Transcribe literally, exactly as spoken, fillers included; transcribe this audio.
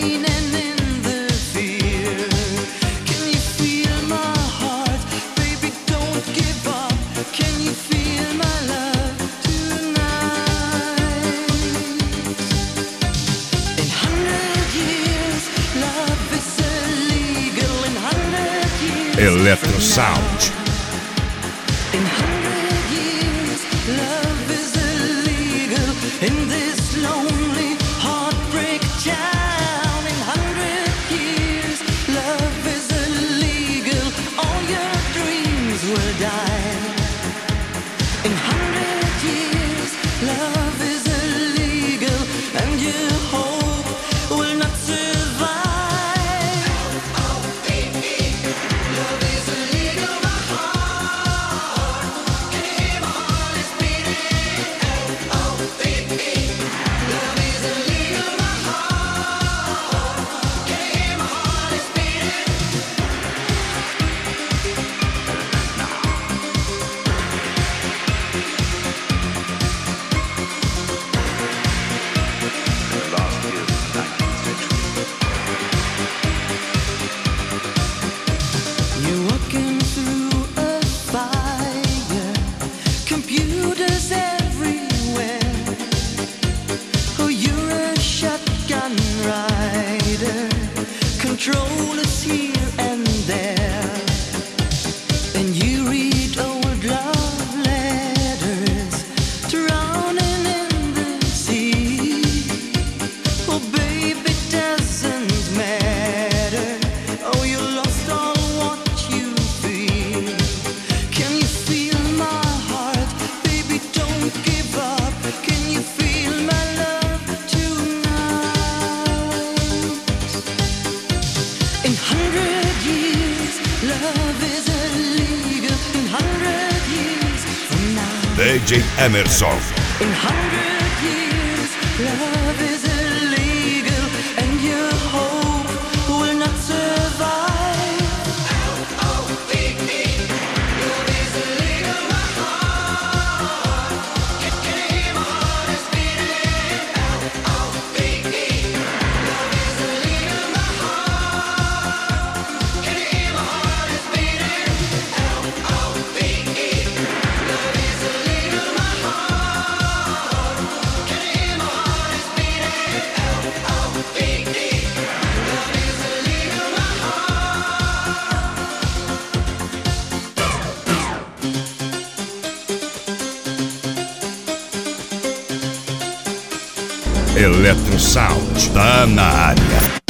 pain and in the fear. Can you feel my heart? Baby, don't give up. Can you feel my love tonight? In hundred years, love is illegal. In hundred years, Electro Sound. in hundred years, love is illegal in this lonely heartbreak town. In hundred years, love is illegal. All your dreams will die. In hundred years, love is illegal, and your hope will not survive. Oh, baby, love is illegal. My heart, can you hear my heart is beating? Oh, oh, baby, love is illegal. My heart, can you hear my heart is beating? Last year's nineteenth century. You're walking through a fire, computers everywhere. Oh, you're a shotgun rider, controllers here and there. And you read old love letters, drowning in the sea. Oh, baby, it doesn't matter. Oh, you lost all what you feel. Can you feel my heart? Baby, don't give up. Can you feel my love tonight? In hundred years, love is illegal. In hundred years from now. D J Emerson. In hundred years, love is illegal, and your hope will not survive. Oh, oh, baby, love is illegal. My heart, can, can you hear my heart is beating? Oh, oh, baby, love is illegal. My heart, can you hear my heart is beating? Oh, oh, baby, love is illegal. My heart, can you hear my heart is beating? Oh, oh, baby, love is illegal. My Electro Sound. Tá na área.